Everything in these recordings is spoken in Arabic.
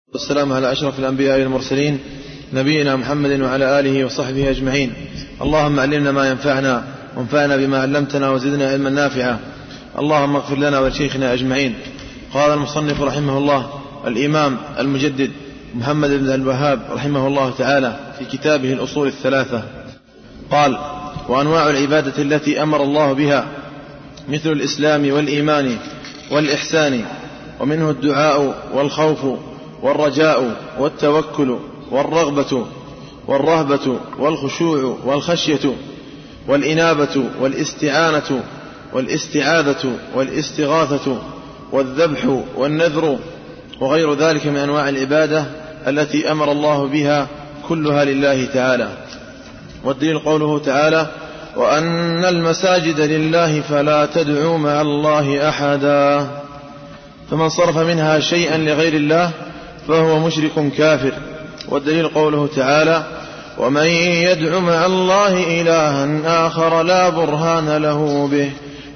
والسلام على أشرف الأنبياء والمرسلين نبينا محمد وعلى آله وصحبه أجمعين. اللهم علمنا ما ينفعنا وانفعنا بما علمتنا وزدنا علما نافعا. اللهم اغفر لنا ولشيخنا أجمعين. قال المصنف رحمه الله الإمام المجدد محمد بن الوهاب رحمه الله تعالى في كتابه الأصول الثلاثة قال: وأنواع العبادة التي أمر الله بها مثل الإسلام والإيمان والإحسان، ومنه الدعاء والخوف والرجاء والتوكل والرغبة والرهبة والخشوع والخشية والإنابة والاستعانة والاستعاذة والاستغاثة والذبح والنذر وغير ذلك من أنواع العبادة التي أمر الله بها كلها لله تعالى. والدليل قوله تعالى: وأن المساجد لله فلا تدعوا مع الله أحدا. فمن صرف منها شيئا لغير الله فهو مشرك كافر. والدليل قوله تعالى: ومن يدع مع الله إلها آخر لا برهان له به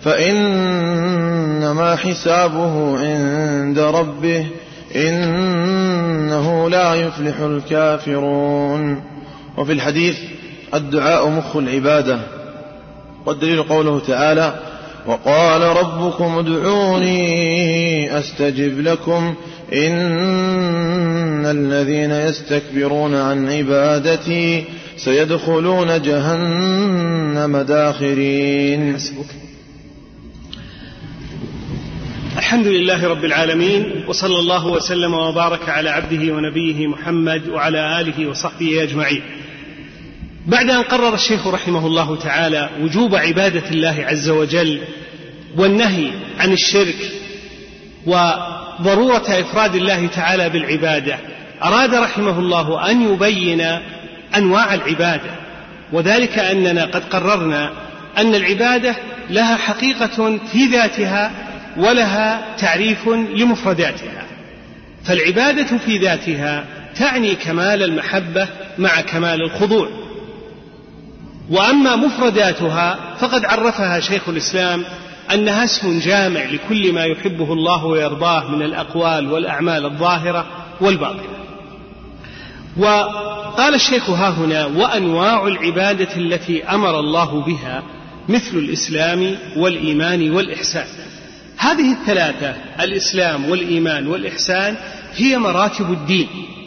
فإنما حسابه عند ربه إنه لا يفلح الكافرون. وفي الحديث: الدعاء مخ العبادة. والدليل قوله تعالى: وقال ربكم ادعوني أستجب لكم إن الذين يستكبرون عن عبادتي سيدخلون جهنم داخرين. الحمد لله رب العالمين، وصلى الله وسلم وبارك على عبده ونبيه محمد وعلى آله وصحبه أجمعين. بعد أن قرر الشيخ رحمه الله تعالى وجوب عبادة الله عز وجل والنهي عن الشرك وضرورة إفراد الله تعالى بالعبادة، أراد رحمه الله أن يبين أنواع العبادة، وذلك أننا قد قررنا أن العبادة لها حقيقة في ذاتها ولها تعريف لمفرداتها. فالعبادة في ذاتها تعني كمال المحبة مع كمال الخضوع، وأما مفرداتها فقد عرفها شيخ الإسلام أنها اسم جامع لكل ما يحبه الله ويرضاه من الأقوال والأعمال الظاهرة والباطنة. وقال الشيخ هاهنا: وأنواع العبادة التي أمر الله بها مثل الإسلام والإيمان والإحسان. هذه الثلاثة، الإسلام والإيمان والإحسان، هي مراتب الدين.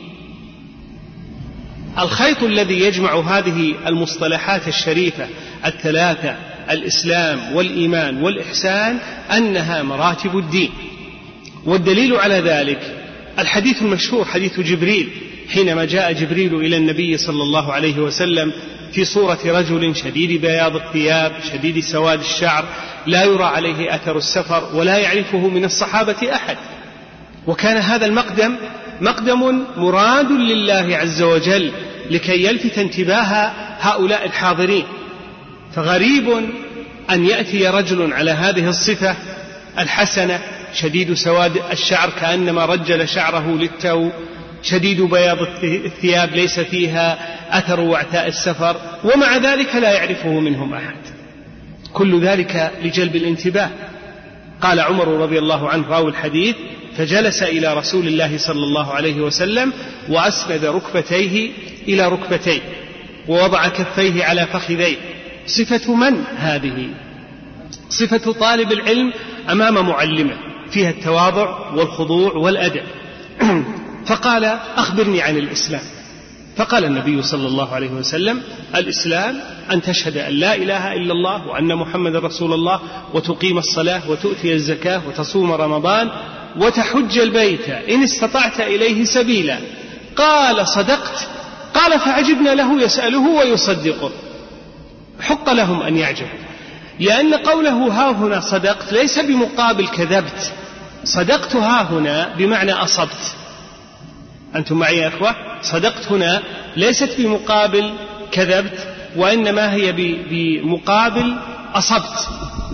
الخيط الذي يجمع هذه المصطلحات الشريفة الثلاثة، الإسلام والإيمان والإحسان، أنها مراتب الدين. والدليل على ذلك الحديث المشهور، حديث جبريل، حينما جاء جبريل إلى النبي صلى الله عليه وسلم في صورة رجل شديد بياض الثياب شديد سواد الشعر لا يرى عليه أثر السفر ولا يعرفه من الصحابة أحد، وكان هذا مقدم مراد لله عز وجل لكي يلفت انتباه هؤلاء الحاضرين. فغريب أن يأتي رجل على هذه الصفة الحسنة، شديد سواد الشعر كأنما رجل شعره للتو، شديد بياض الثياب ليس فيها أثر وعثاء السفر، ومع ذلك لا يعرفه منهم أحد. كل ذلك لجلب الانتباه. قال عمر رضي الله عنه راوي الحديث: فجلس إلى رسول الله صلى الله عليه وسلم وأسند ركبتيه إلى ركبتيه ووضع كفيه على فخذيه. صفة من هذه؟ صفة طالب العلم أمام معلمه، فيها التواضع والخضوع والأدب. فقال: أخبرني عن الإسلام. فقال النبي صلى الله عليه وسلم: الإسلام أن تشهد أن لا إله إلا الله وأن محمد رسول الله وتقيم الصلاة وتؤتي الزكاة وتصوم رمضان وتحج البيت إن استطعت إليه سبيلا. قال: صدقت. قال: فعجبنا له يسأله ويصدقه. حق لهم أن يعجبوا، لأن قوله ها هنا صدقت ليس بمقابل كذبت. صدقت ها هنا بمعنى أصبت. أنتم معي يا أخوة؟ صدقت هنا ليست بمقابل كذبت، وإنما هي بمقابل أصبت.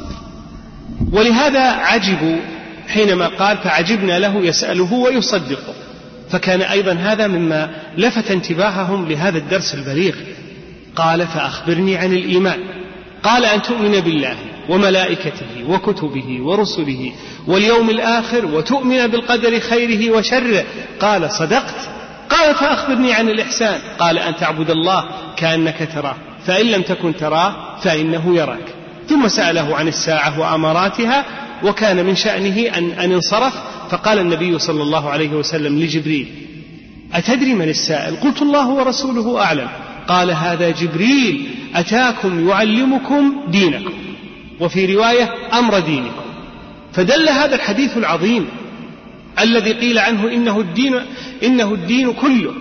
ولهذا عجبوا حينما قال: فعجبنا له يسأله ويصدقه. فكان أيضا هذا مما لفت انتباههم لهذا الدرس البليغ. قال: فأخبرني عن الإيمان. قال: أن تؤمن بالله وملائكته وكتبه ورسله واليوم الآخر وتؤمن بالقدر خيره وشره. قال صدقت. قال فأخبرني عن الإحسان. قال أن تعبد الله كأنك تراه فإن لم تكن تراه فإنه يراك. ثم سأله عن الساعة وأماراتها وكان من شأنه أن انصرف. فقال النبي صلى الله عليه وسلم لجبريل أتدري من السائل؟ قلت الله ورسوله أعلم. قال هذا جبريل أتاكم يعلمكم دينكم، وفي رواية أمر دينكم. فدل هذا الحديث العظيم الذي قيل عنه إنه الدين كله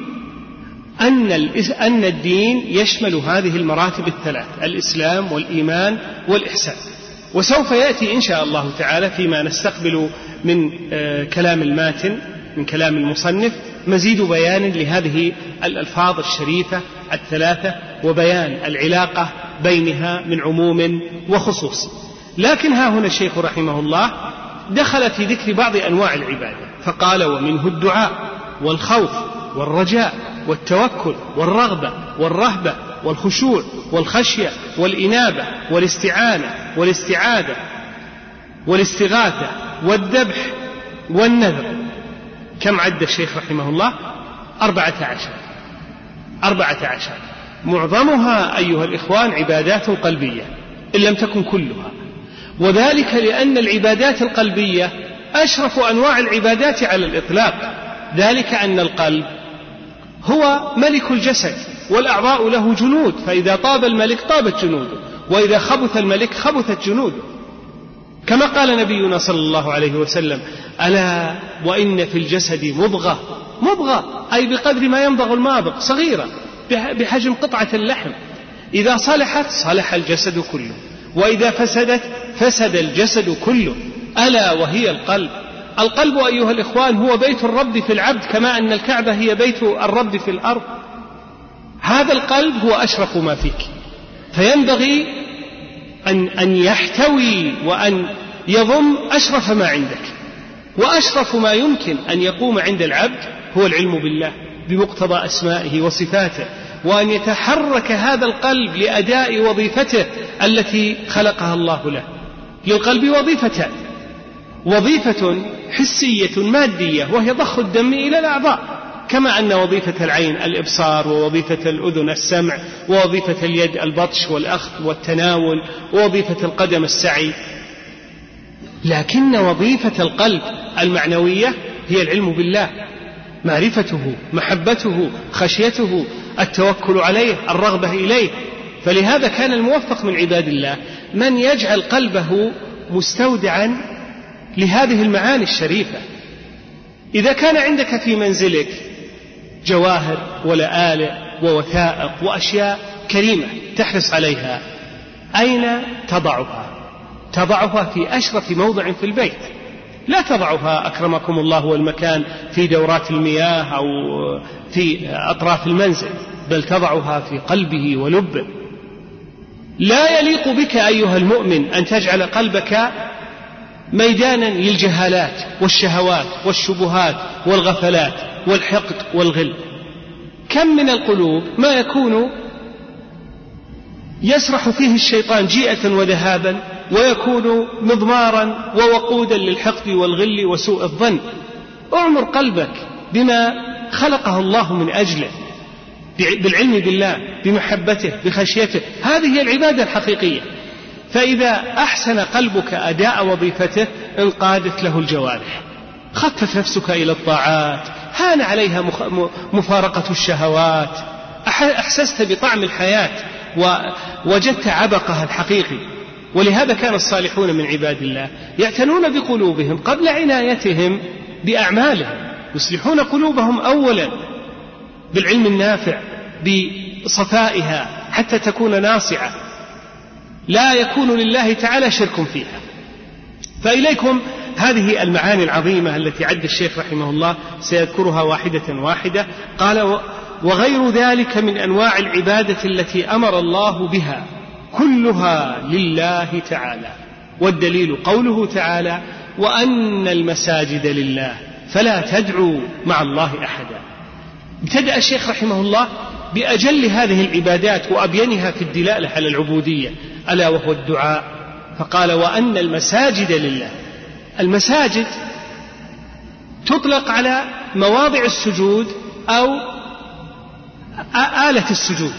أن الدين يشمل هذه المراتب الثلاث: الإسلام والإيمان والإحسان. وسوف يأتي إن شاء الله تعالى فيما نستقبل من كلام الماتن من كلام المصنف مزيد بيان لهذه الألفاظ الشريفة الثلاثة وبيان العلاقة بينها من عموم وخصوص. لكن ها هنا الشيخ رحمه الله دخل في ذكر بعض أنواع العبادة فقال ومنه الدعاء والخوف والرجاء والتوكل والرغبة والرهبة والخشوع والخشية والإنابة والاستعانة والاستعاذة والاستغاثة والذبح والنذر. كم عد الشيخ رحمه الله؟ 14. معظمها أيها الإخوان عبادات قلبية إن لم تكن كلها، وذلك لأن العبادات القلبية أشرف أنواع العبادات على الإطلاق. ذلك أن القلب هو ملك الجسد والأعضاء له جنود، فإذا طاب الملك طابت جنوده، وإذا خبث الملك خبثت جنوده. كما قال نبينا صلى الله عليه وسلم ألا وإن في الجسد مضغة أي بقدر ما يمضغ الماضغ، صغيرة بحجم قطعة اللحم، إذا صلحت صلح الجسد كله، وإذا فسدت فسد الجسد كله، ألا وهي القلب. القلب أيها الإخوان هو بيت الرب في العبد كما أن الكعبة هي بيت الرب في الأرض. هذا القلب هو أشرف ما فيك، فينبغي أن يحتوي وأن يضم أشرف ما عندك. وأشرف ما يمكن أن يقوم عند العبد هو العلم بالله بمقتضى أسمائه وصفاته، وأن يتحرك هذا القلب لأداء وظيفته التي خلقها الله له. للقلب وظيفتان: وظيفة حسية مادية وهي ضخ الدم إلى الأعضاء، كما أن وظيفة العين الإبصار، ووظيفة الأذن السمع، ووظيفة اليد البطش والأخذ والتناول، ووظيفة القدم السعي. لكن وظيفة القلب المعنوية هي العلم بالله، معرفته، محبته، خشيته، التوكل عليه، الرغبة إليه. فلهذا كان الموفق من عباد الله من يجعل قلبه مستودعا لهذه المعاني الشريفة. إذا كان عندك في منزلك جواهر ولآلئ ووثائق وأشياء كريمة تحرص عليها، أين تضعها؟ تضعها في أشرف موضع في البيت، لا تضعها أكرمكم الله والمكان في دورات المياه أو في أطراف المنزل، بل تضعها في قلبه ولبه. لا يليق بك أيها المؤمن أن تجعل قلبك ميدانا للجهالات والشهوات والشبهات والغفلات والحقد والغل. كم من القلوب ما يكون يسرح فيه الشيطان جيئة وذهابا، ويكون مضمارا ووقودا للحقد والغل وسوء الظن. اعمر قلبك بما خلقه الله من أجله، بالعلم بالله، بمحبته، بخشيته. هذه هي العبادة الحقيقية. فإذا أحسن قلبك أداء وظيفته انقادت له الجوارح، خفت نفسك إلى الطاعات، هان عليها مفارقة الشهوات، أحسست بطعم الحياة ووجدت عبقها الحقيقي. ولهذا كان الصالحون من عباد الله يعتنون بقلوبهم قبل عنايتهم بأعمالهم، يصلحون قلوبهم أولا بالعلم النافع، بصفائها حتى تكون ناصعة، لا يكون لله تعالى شرك فيها. فإليكم هذه المعاني العظيمة التي عد الشيخ رحمه الله، سيذكرها واحدة واحدة. قال وغير ذلك من أنواع العبادة التي أمر الله بها كلها لله تعالى، والدليل قوله تعالى وأن المساجد لله فلا تدعوا مع الله أحدا. ابتدأ الشيخ رحمه الله بأجل هذه العبادات وأبينها في الدلالة على العبودية، ألا وهو الدعاء. فقال وأن المساجد لله. المساجد تطلق على مواضع السجود أو آلة السجود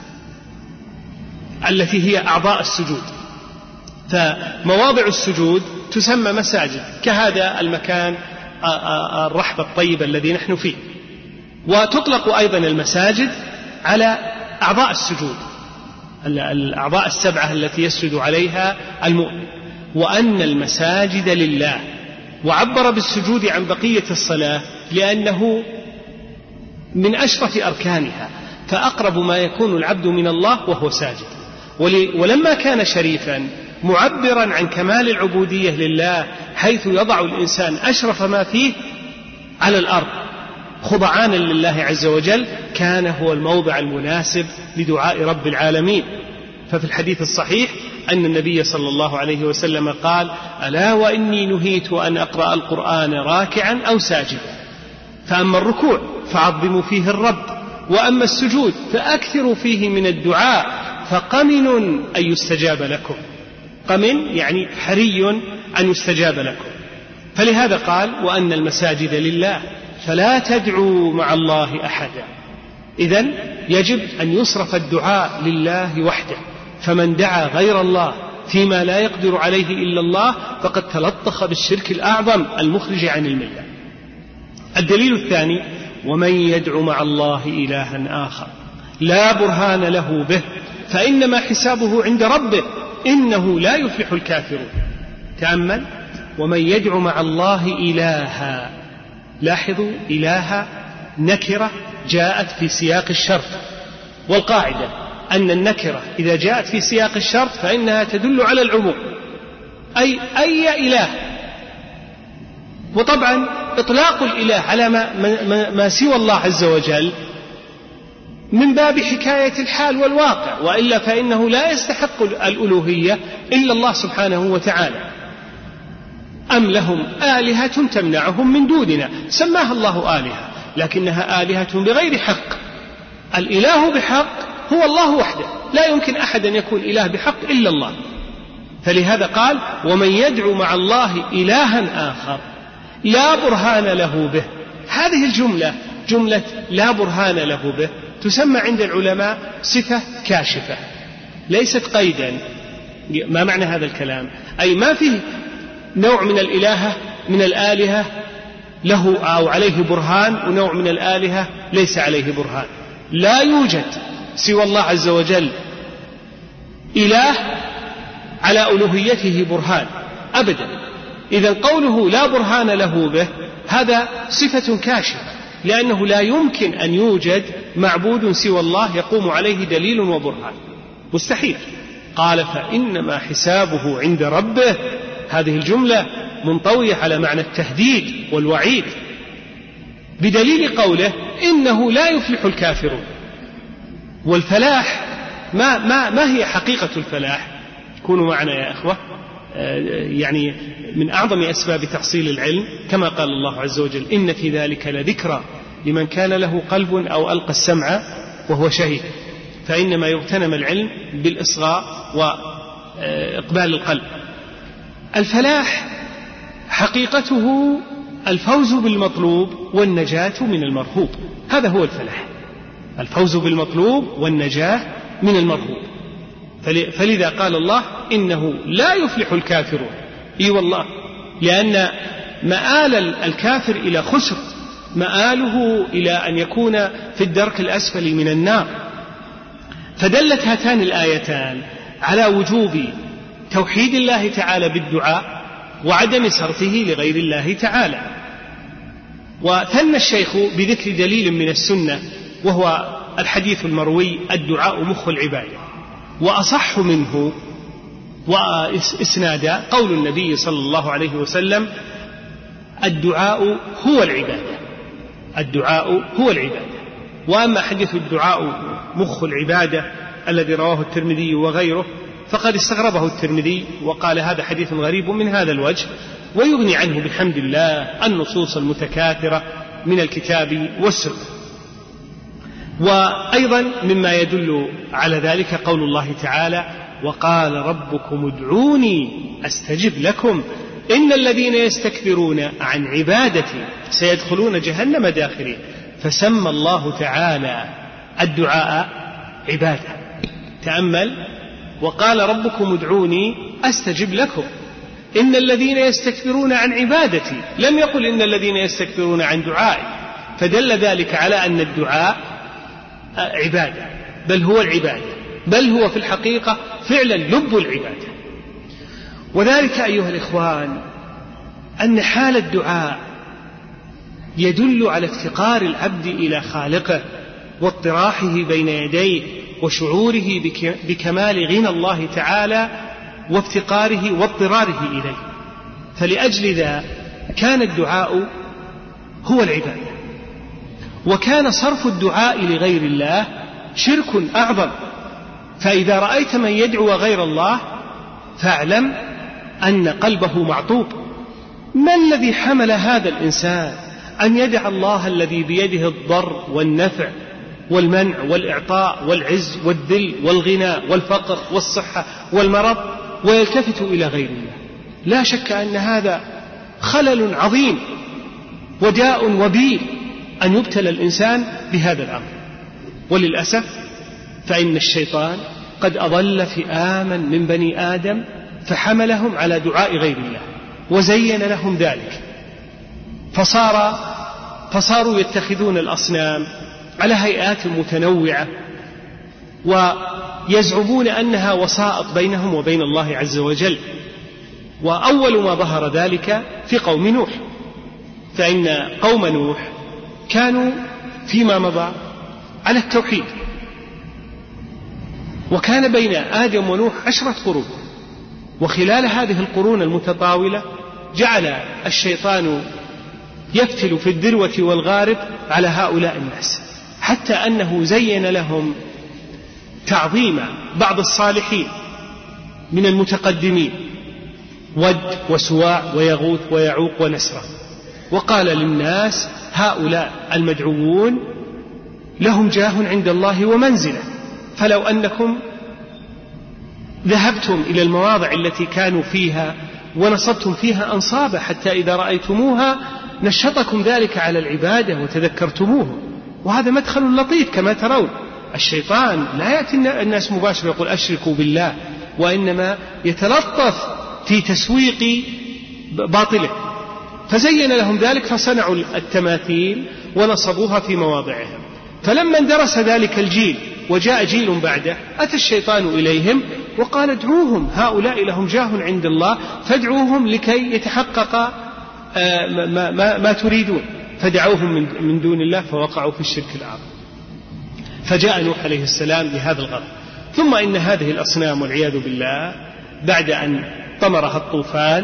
التي هي أعضاء السجود، فمواضع السجود تسمى مساجد، كهذا المكان الرحب الطيب الذي نحن فيه. وتطلق أيضا المساجد على أعضاء السجود، الأعضاء السبعة التي يسجد عليها المؤمن. وأن المساجد لله، وعبر بالسجود عن بقية الصلاة لأنه من أشرف أركانها، فأقرب ما يكون العبد من الله وهو ساجد. ولما كان شريفا معبرا عن كمال العبودية لله، حيث يضع الإنسان أشرف ما فيه على الأرض خضعانا لله عز وجل، كان هو الموضع المناسب لدعاء رب العالمين. ففي الحديث الصحيح أن النبي صلى الله عليه وسلم قال: ألا وإني نهيت أن أقرأ القرآن راكعا أو ساجدا، فأما الركوع فعظموا فيه الرب، وأما السجود فأكثروا فيه من الدعاء، فقمن أن يستجاب لكم. قمن يعني حري أن يستجاب لكم. فلهذا قال: وأن المساجد لله فلا تدعوا مع الله أحدا. إذن يجب أن يصرف الدعاء لله وحده، فمن دعا غير الله فيما لا يقدر عليه إلا الله فقد تلطخ بالشرك الأعظم المخرج عن الملة. الدليل الثاني: ومن يدع مع الله إلها آخر لا برهان له به فإنما حسابه عند ربه إنه لا يفلح الكافرون. تأمل: ومن يدع مع الله إلها. لاحظوا: إلها نكرة جاءت في سياق الشرط، والقاعدة أن النكرة إذا جاءت في سياق الشرط فإنها تدل على العموم، أي إله. وطبعا إطلاق الإله على ما سوى الله عز وجل من باب حكاية الحال والواقع، وإلا فإنه لا يستحق الألوهية إلا الله سبحانه وتعالى. أم لهم آلهة تمنعهم من دوننا، سماها الله آلهة لكنها آلهة بغير حق. الإله بحق هو الله وحده، لا يمكن أحد أن يكون إله بحق إلا الله. فلهذا قال: ومن يدعو مع الله إلها آخر لا برهان له به. هذه الجملة جملة لا برهان له به تسمى عند العلماء صفة كاشفة، ليست قيدا. ما معنى هذا الكلام؟ أي ما فيه نوع من الآلهة له أو عليه برهان، ونوع من الآلهة ليس عليه برهان. لا يوجد سوى الله عز وجل إله على ألوهيته برهان أبدا. إذن قوله لا برهان له به هذا صفة كاشفة، لأنه لا يمكن أن يوجد معبود سوى الله يقوم عليه دليل وبرهان، مستحيل. قال: فإنما حسابه عند ربه. هذه الجملة منطوية على معنى التهديد والوعيد، بدليل قوله: إنه لا يفلح الكافرون. والفلاح ما هي حقيقة الفلاح؟ كونوا معنا يا أخوة. يعني من أعظم أسباب تحصيل العلم كما قال الله عز وجل: إن في ذلك لذكرى لمن كان له قلب أو ألقى السمع وهو شهيد. فإنما يغتنم العلم بالإصغاء وإقبال القلب. الفلاح حقيقته الفوز بالمطلوب والنجاة من المرهوب، هذا هو الفلاح، الفوز بالمطلوب والنجاة من المرهوب. فلذا قال الله: إنه لا يفلح الكافرون. إي والله، لأن مآل الكافر إلى خسر، مآله إلى أن يكون في الدرك الأسفل من النار. فدلت هاتان الآيتان على وجوب توحيد الله تعالى بالدعاء وعدم صرفه لغير الله تعالى. وثنى الشيخ بذكر دليل من السنة وهو الحديث المروي: الدعاء مخ العبادة. وأصح منه وإسنادا قول النبي صلى الله عليه وسلم: الدعاء هو العبادة، الدعاء هو العبادة. وأما حديث الدعاء مخ العبادة الذي رواه الترمذي وغيره فقد استغربه الترمذي وقال: هذا حديث غريب من هذا الوجه، ويغني عنه بحمد الله النصوص المتكاثرة من الكتاب والسنة. وأيضا مما يدل على ذلك قول الله تعالى: وقال ربكم ادعوني أستجب لكم إن الذين يستكبرون عن عبادتي سيدخلون جهنم داخرين. فسمى الله تعالى الدعاء عبادة. تأمل، وقال ربكم ادعوني أستجب لكم إن الذين يستكبرون عن عبادتي، لم يقل إن الذين يستكبرون عن دعائي، فدل ذلك على أن الدعاء عبادة، بل هو العبادة، بل هو في الحقيقة فعلا لب العبادة. وذلك أيها الإخوان أن حال الدعاء يدل على افتقار العبد إلى خالقه واضطراحه بين يديه وشعوره بكمال غنى الله تعالى وافتقاره واضطراره إليه. فلأجل ذا كان الدعاء هو العبادة، وكان صرف الدعاء لغير الله شرك أعظم. فإذا رأيت من يدعو غير الله فاعلم أن قلبه معطوب. ما الذي حمل هذا الإنسان أن يدع الله الذي بيده الضر والنفع والمنع والإعطاء والعز والذل والغنى والفقر والصحة والمرض ويلتفت إلى غير الله؟ لا شك أن هذا خلل عظيم وداء وبيل أن يبتلى الإنسان بهذا الأمر. وللأسف فإن الشيطان قد أضل فئاما من بني آدم فحملهم على دعاء غير الله وزين لهم ذلك، فصاروا يتخذون الأصنام على هيئات متنوعة ويزعمون أنها وسائط بينهم وبين الله عز وجل. وأول ما ظهر ذلك في قوم نوح، فإن قوم نوح كانوا فيما مضى على التوحيد، وكان بين آدم ونوح 10 قرون، وخلال هذه القرون المتطاولة جعل الشيطان يفتل في الذروة والغارب على هؤلاء الناس، حتى أنه زين لهم تعظيم بعض الصالحين من المتقدمين، ود وسواع ويغوث ويعوق ونسرا، وقال للناس هؤلاء المدعوون لهم جاه عند الله ومنزلة، فلو أنكم ذهبتم إلى المواضع التي كانوا فيها ونصبتم فيها أنصابا حتى إذا رأيتموها نشطكم ذلك على العبادة وتذكرتموه. وهذا مدخل لطيف كما ترون. الشيطان لا يأتي الناس مباشرة يقول أشركوا بالله، وإنما يتلطف في تسويق باطله، فزين لهم ذلك فصنعوا التماثيل ونصبوها في مواضعها. فلما اندرس ذلك الجيل وجاء جيل بعده أتى الشيطان إليهم وقال ادعوهم، هؤلاء لهم جاه عند الله فادعوهم لكي يتحقق ما تريدون، فدعوهم من دون الله فوقعوا في الشرك الأعظم. فجاء نوح عليه السلام بهذا الغرض. ثم إن هذه الأصنام والعياذ بالله بعد أن طمرها الطوفان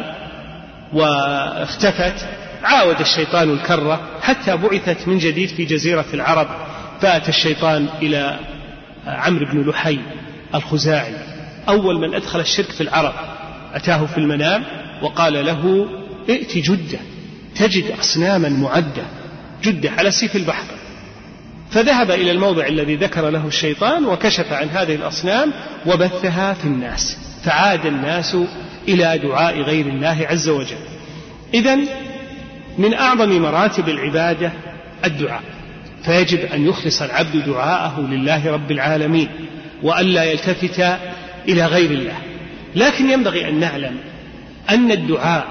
واختفت عاود الشيطان الكرة حتى بعثت من جديد في جزيرة العرب. فأتى الشيطان إلى عمرو بن لحي الخزاعي أول من أدخل الشرك في العرب، أتاه في المنام وقال له ائت جدة تجد أصناما معدة، جدة على سيف البحر. فذهب إلى الموضع الذي ذكر له الشيطان وكشف عن هذه الأصنام وبثها في الناس، فعاد الناس إلى دعاء غير الله عز وجل. إذن من أعظم مراتب العبادة الدعاء، فيجب أن يخلص العبد دعاءه لله رب العالمين وألا يلتفت إلى غير الله. لكن ينبغي أن نعلم أن الدعاء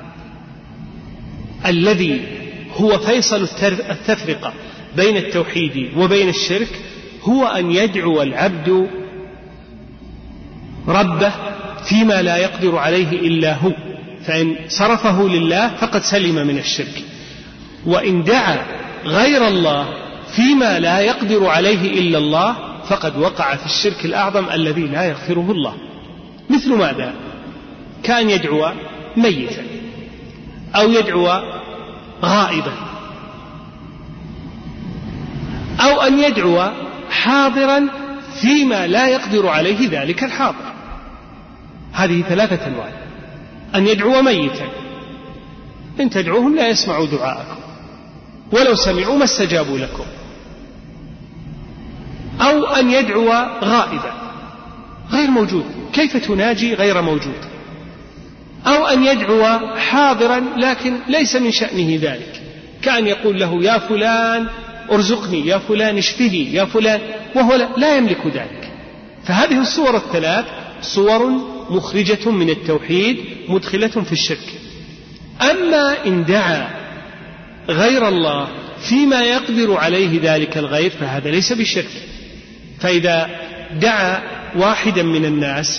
الذي هو فيصل التفرقة بين التوحيد وبين الشرك هو أن يدعو العبد ربه فيما لا يقدر عليه إلا هو، فإن صرفه لله فقد سلم من الشرك. وإن دعا غير الله فيما لا يقدر عليه إلا الله فقد وقع في الشرك الأعظم الذي لا يغفره الله. مثل ماذا؟ كأن يدعو ميتا أو يدعو غائبا أو أن يدعو حاضرا فيما لا يقدر عليه ذلك الحاضر. هذه 3 أنواع. أن يدعو ميتا، إن تدعوهم لا يسمعوا دعاءكم ولو سمعوا ما استجابوا لكم. أو أن يدعو غائبا، غير موجود، كيف تناجي غير موجود؟ أو أن يدعو حاضرا لكن ليس من شأنه ذلك، كأن يقول له يا فلان ارزقني، يا فلان اشفني، يا فلان، وهو لا يملك ذلك. فهذه الصور الثلاث صور مخرجة من التوحيد مدخلة في الشرك. أما إن دعا غير الله فيما يقدر عليه ذلك الغير فهذا ليس بالشرك. فإذا دعا واحدا من الناس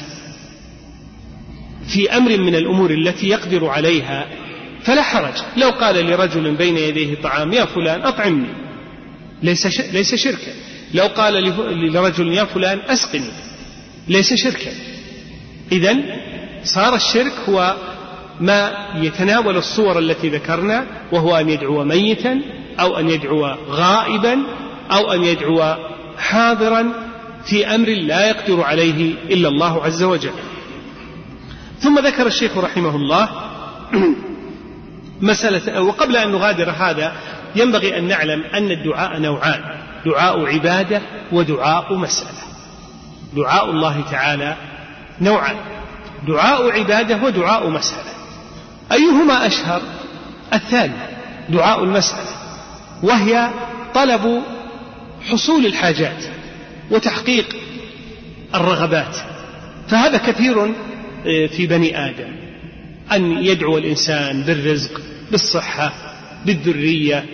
في أمر من الأمور التي يقدر عليها فلا حرج. لو قال لرجل بين يديه طعام يا فلان أطعمني ليس شركا. لو قال لرجل يا فلان أسقني ليس شركا. إذن صار الشرك هو ما يتناول الصور التي ذكرنا، وهو أن يدعو ميتا أو أن يدعو غائبا أو أن يدعو حاضرا في أمر لا يقدر عليه إلا الله عز وجل. ثم ذكر الشيخ رحمه الله مسألة، وقبل أن نغادر هذا ينبغي أن نعلم أن الدعاء نوعان: دعاء عبادة ودعاء مسألة. دعاء الله تعالى نوعان: دعاء عبادة ودعاء مسألة. أيهما أشهر؟ الثاني، دعاء المسألة، وهي طلب حصول الحاجات وتحقيق الرغبات. فهذا كثير في بني آدم، أن يدعو الإنسان بالرزق، بالصحة، بالذرية،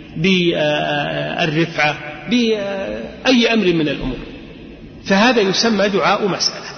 بالرفعة، بأي أمر من الأمور، فهذا يسمى دعاء مسألة.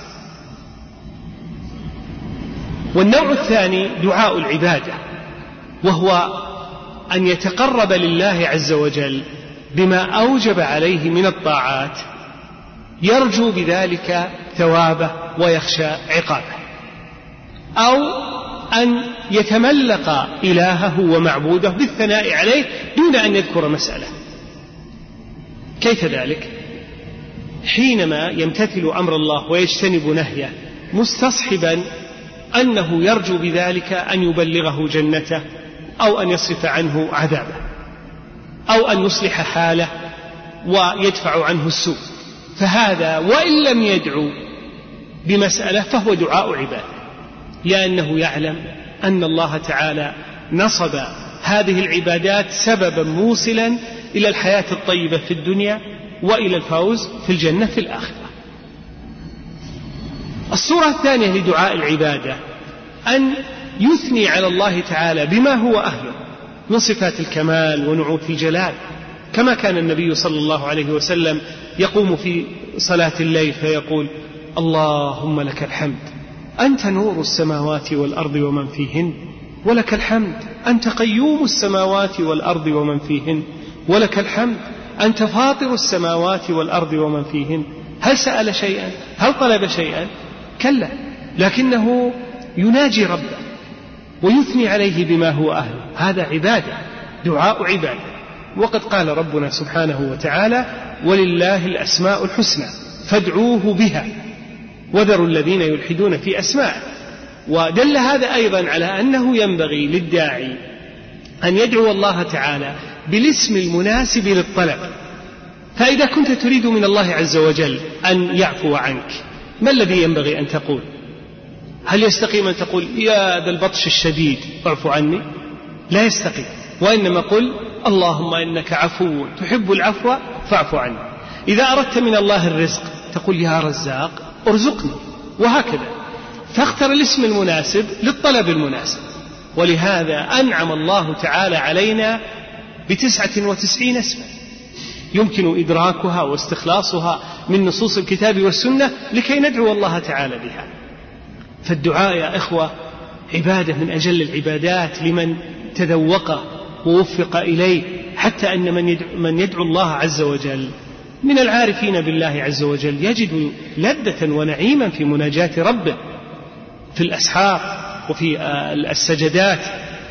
والنوع الثاني دعاء العبادة، وهو أن يتقرب لله عز وجل بما أوجب عليه من الطاعات، يرجو بذلك ثوابه ويخشى عقابه، أو أن يتملق إلهه ومعبوده بالثناء عليه دون أن يذكر مسألة. كيف ذلك؟ حينما يمتثل أمر الله ويجتنب نهيه مستصحبا أنه يرجو بذلك أن يبلغه جنته، أو أن يصرف عنه عذابه، أو أن يصلح حاله ويدفع عنه السوء، فهذا وإن لم يدعو بمسألة فهو دعاء عبادة، لأنه يعلم أن الله تعالى نصب هذه العبادات سببا موصلا إلى الحياة الطيبة في الدنيا وإلى الفوز في الجنة في الآخرة. الصورة الثانية لدعاء العبادة أن يثني على الله تعالى بما هو أهله من صفات الكمال ونعوت الجلال، كما كان النبي صلى الله عليه وسلم يقوم في صلاة الليل فيقول: اللهم لك الحمد أنت نور السماوات والأرض ومن فيهن، ولك الحمد أنت قيوم السماوات والأرض ومن فيهن، ولك الحمد أنت فاطر السماوات والأرض ومن فيهن. هل سأل شيئا؟ هل طلب شيئا؟ كلا، لكنه يناجي ربه ويثني عليه بما هو أهله. هذا عبادة، دعاء عبادة. وقد قال ربنا سبحانه وتعالى: ولله الأسماء الحسنى فادعوه بها وذروا الذين يلحدون في أسمائه. ودل هذا أيضا على أنه ينبغي للداعي أن يدعو الله تعالى بالاسم المناسب للطلب. فإذا كنت تريد من الله عز وجل أن يعفو عنك، ما الذي ينبغي أن تقول؟ هل يستقيم أن تقول يا ذا البطش الشديد اعفو عني؟ لا يستقيم، وإنما قل اللهم إنك عفو تحب العفو فاعف عني. إذا أردت من الله الرزق تقول يا رزاق ارزقني، وهكذا. فاختر الاسم المناسب للطلب المناسب. ولهذا أنعم الله تعالى علينا ب99 اسما يمكن إدراكها واستخلاصها من نصوص الكتاب والسنة لكي ندعو الله تعالى بها. فالدعاء يا إخوة عبادة من أجل العبادات لمن تذوق ووفق إليه، حتى أن من يدعو الله عز وجل من العارفين بالله عز وجل يجد لذة ونعيما في مناجاة ربه في الأسحار وفي السجدات.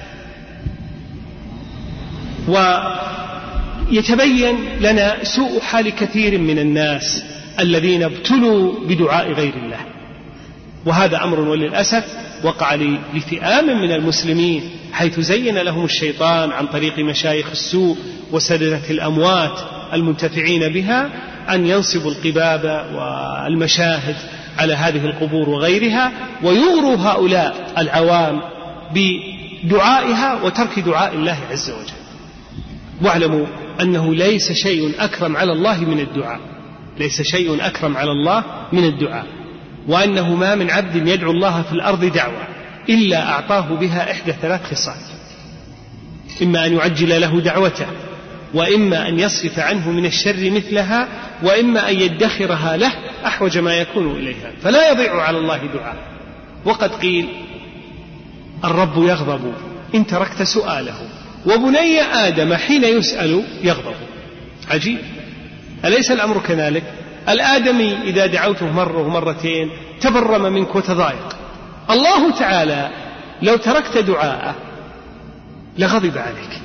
ويتبين لنا سوء حال كثير من الناس الذين ابتلوا بدعاء غير الله، وهذا أمر وللأسف وقع لفئام من المسلمين، حيث زين لهم الشيطان عن طريق مشايخ السوء وسددة الأموات المنتفعين بها أن ينصبوا القباب والمشاهد على هذه القبور وغيرها، ويغروا هؤلاء العوام بدعائها وترك دعاء الله عز وجل. واعلموا أنه ليس شيء أكرم على الله من الدعاء، ليس شيء أكرم على الله من الدعاء، وأنه ما من عبد يدعو الله في الأرض دعوة إلا أعطاه بها إحدى 3 خصال: إما أن يعجل له دعوته، وإما أن يصرف عنه من الشر مثلها، وإما أن يدخرها له أحوج ما يكون إليها، فلا يضيع على الله دعاء. وقد قيل: الرب يغضب إن تركت سؤاله، وبني آدم حين يسأل يغضب. عجيب، أليس الأمر كذلك؟ الآدمي إذا دعوته مرة ومرتين تبرم منك وتضايق. الله تعالى لو تركت دعاءه لغضب عليك،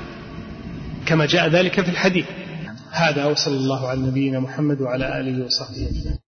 كما جاء ذلك في الحديث. هذا، وصلى الله على نبينا محمد وعلى آله وصحبه.